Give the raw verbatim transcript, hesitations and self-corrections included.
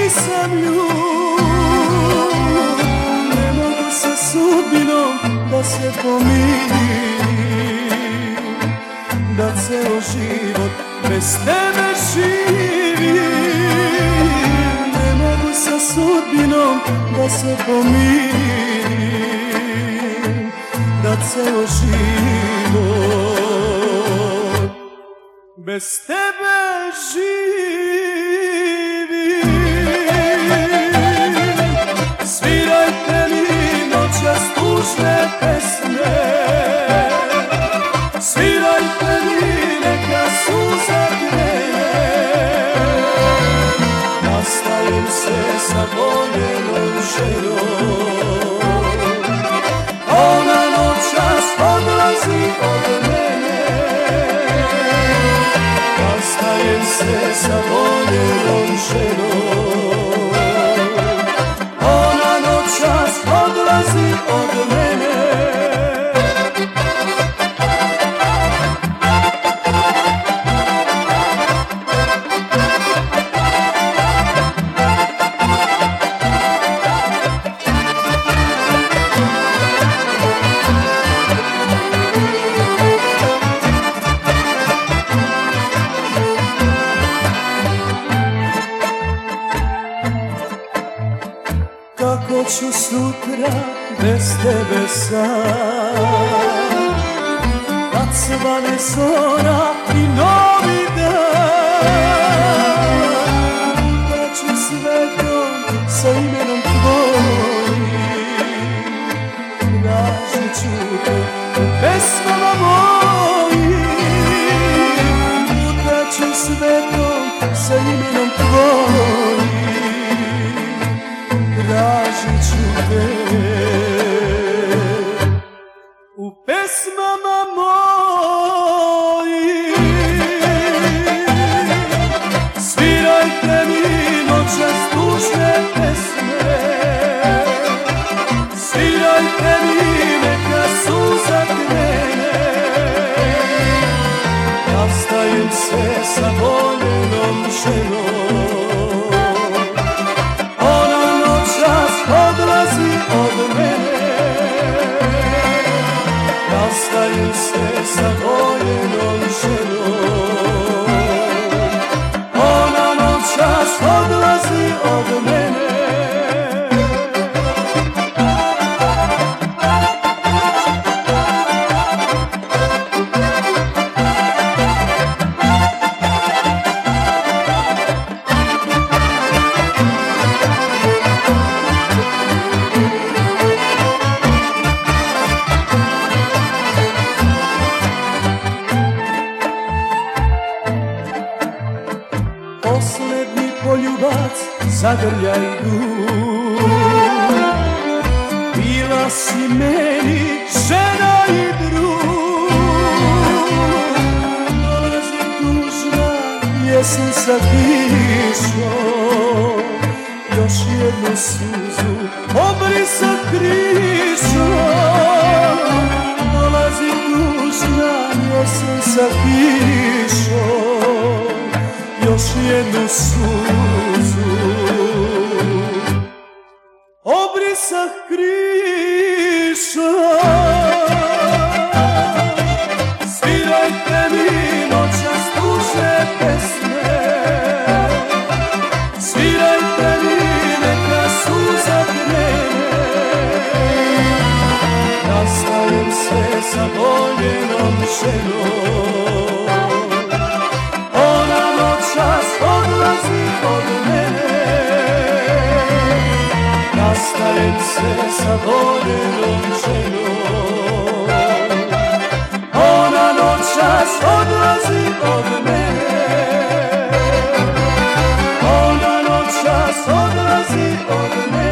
nisam ljud, ne mogu sa sudbinom da se pomirim, da ceo život bez tebe živim. Ne mogu sa sudbinom da se pomirim, da ceo život bez tebe živim. Svirajte mi noćas tužne pesme, svirajte mi neka suza krene. Nastajem se sa voljenom ženom, ona noćas odlazi od mene. Nastajem se sa voljenom ženom, ona noćas odlazi od mene. Kako ću sutra bez tebe sam, kad svane zora i novi dan. Da ću svetom sa imenom tvojim, tražit ću te u pesmama mojim. Da ću svetom sa imenom tvojim, tražit ću te u pesmama mojim. Svirajte mi noćas tužne pesme, svirajte mi neka suza krene. Nastajem se sa voljenom ženom, odlazi od mene. Nastajem se sa voljenom ženom, ona noćas odlazi od mene. Poslednji poljubac zagrljaj duh, bila si meni žena i drug. Dolazi tužna jesen sa kišom, još jednu suzu obrisat krišom. Dolazi tužna jesen sa kišom, još jednu suzu obrisah krišom. Svirajte mi noćas tužne pesme, svirajte mi neka suza krene. Nastajem se sa voljenom ženom, ona noćas odlazi od mene. Nastajem se sa voljenom ženom, ona noćas odlazi od mene. Ona noćas odlazi od mene.